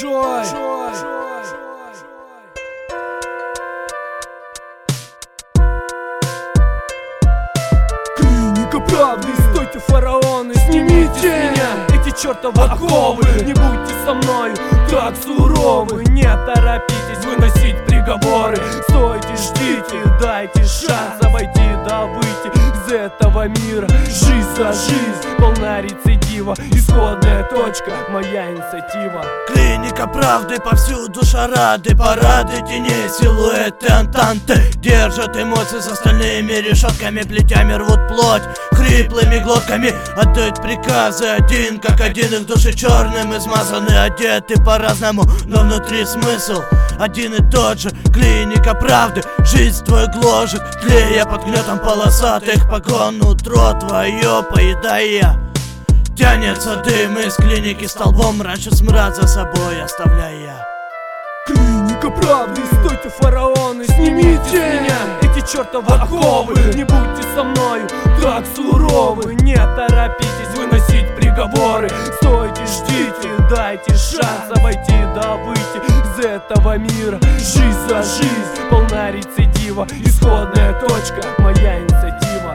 Джой. Клиника правды, стойте, фараоны, снимите меня эти чертовы оковы. Не будьте со мною так суровы, не торопитесь выносить приговоры. Стойте, ждите, дайте шанс обойти да выйти из этого мира. Жизнь за жизнь, полна рецидива, исходная точка, моя инициатива. Клиника правды, повсюду шарады, парады теней, силуэты антанты. Держат эмоции с остальными решетками, плетями рвут плоть хриплыми глотками. Отдают приказы один как один, их души черным измазаны, одеты по-разному, но внутри смысл один и тот же. Клиника правды, жизнь твою гложет, тлея под гнетом полосатых погон. Утро твое поедая, тянется дым из клиники столбом, раньше смрад за собой оставляя. Клиника правды, стойте, фараоны, снимите меня эти чертовы оковы. Не будьте со мною так суровы, не торопитесь выносить приговоры. Стойте, ждите, дайте шанс обойти да выйти из этого мира. Жизнь за жизнь, полна рецидива, исходная точка, моя инициатива.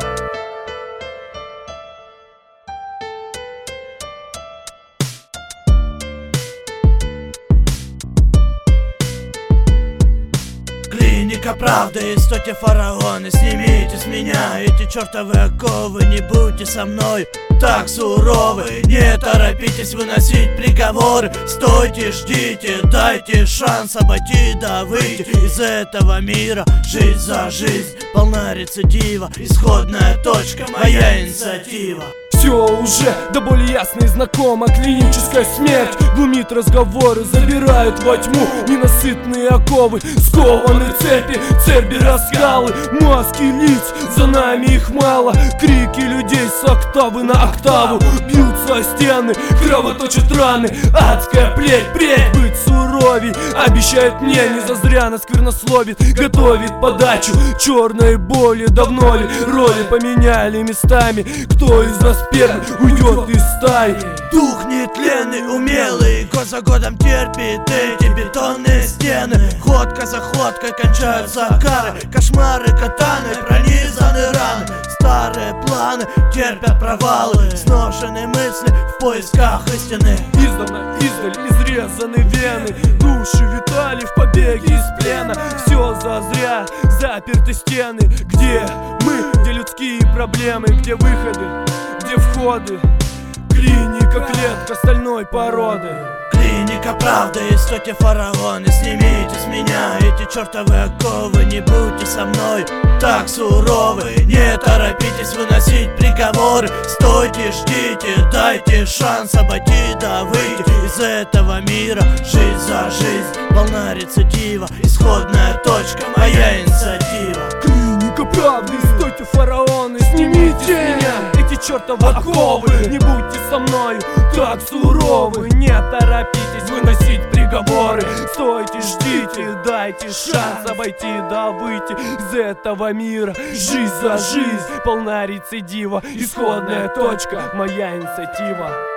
Клиника правды, стойте, фараоны, снимите с меня эти чертовы оковы. Не будьте со мной так суровы, не торопитесь выносить приговоры. Стойте, ждите, дайте шанс обойти да выйти из этого мира. Жизнь за жизнь, полна рецидива, исходная точка, моя инициатива. Все уже до боли ясно и знакомо. Клиническая смерть глумит разговоры, забирают во тьму ненасытные оковы. Скованы цепи, цербера скалы, маски лиц, за нами их мало. Крики людей с октавы на октаву бьются о стены, кровоточат раны. Адская плеть, быть суровей, обещает мне, не зазря нас сквернословит. Готовит подачу черной боли, давно ли роли поменяли местами? Кто из нас первый уйдет из стаи? Дух нетленный, умелый, год за годом терпит эти бетонные стены. Ходка за ходкой кончаются кары, кошмары катаны, пронизаны раны. Старые планы терпят провалы, сношенные мысли в поисках истины. Издавна, издаль изрезаны вены, души витали в побеге из плена. Все зазря, заперты стены. Где мы, где людские проблемы, где выходы, где входы? Клиника, клетка стальной породы. Клиника правды, стойте, фараоны, снимите с меня эти чертовы оковы. Не будьте со мной так суровы, не торопитесь выносить приговоры. Стойте, ждите, дайте шанс обойти да выйти из этого мира. Жизнь за жизнь, полна рецидива, исходная точка, моя инициатива. Клиника правды, стойте, фараоны, снимите меня эти чертовы оковы. Не будьте со мною так суровы, не торопитесь выносить приговоры. Стойте, ждите, дайте шанс обойти да выйти из этого мира. Жизнь за жизнь, полна рецидива, исходная точка, моя инициатива.